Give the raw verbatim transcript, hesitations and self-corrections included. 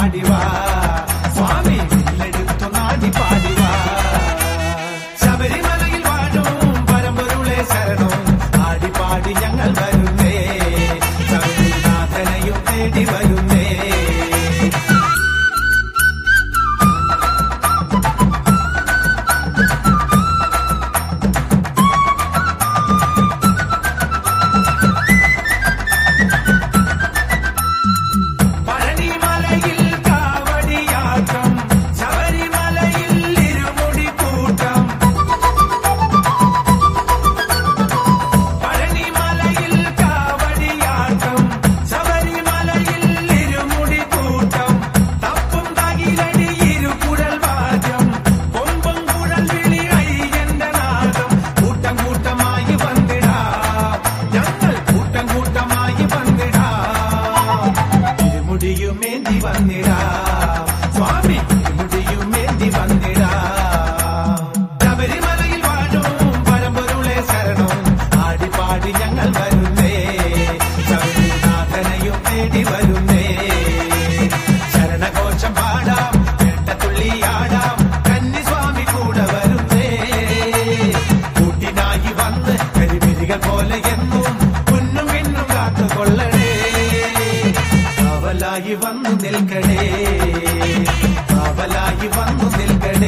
പാടിവാ സ്വാമി വില്ലെടുത്തു നാടി പാടിവാ ശബരിമലയിൽ വാഴും പരമ്പൊരുളെ ശരണം ആടിപ്പാടി ഞങ്ങൾ വരുന്നേ ശബരിനാഥനെയും തേടി വരുന്നേ സ്വാമി മുടിയുമേന്തി വന്നിടാ ശബരിമലയിൽ വാഴും പരമ്പൊരുളെ ശരണം ആടിപ്പാടി ഞങ്ങൾ വരുന്നേ ശബരിനാഥനെയും തേടി വരുന്നേ ശരണഘോഷം പാടാം എട്ടത്തുള്ളിയാടാം കന്നിസ്വാമി കൂടെ വരുന്നേ കൂട്ടിനായി വന്ന് കരിമിഴികൾ പോലെ എന്നും മുന്നും പിന്നും കാത്തുകൊള്ളണേ കാവലായി വന്നു നിൽക്കണേ കാവലായി വന്നു നിൽക്കണേ